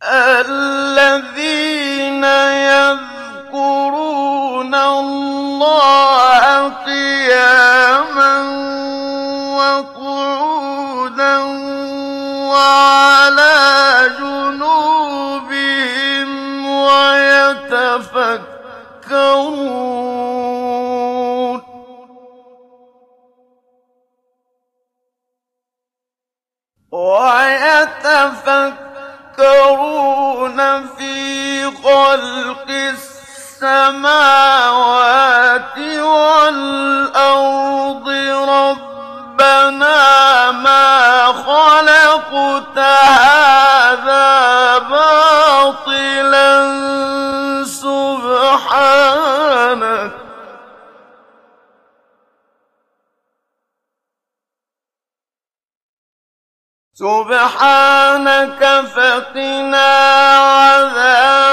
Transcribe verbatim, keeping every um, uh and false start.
الذين يذكرون الله قياما وقعودا وعلى جنوبهم ويتفكرون ويتفكرون في خلق السماوات والأرض ربنا ما خلقت هذا باطلا سبحانك سبحانك فقنا عذاب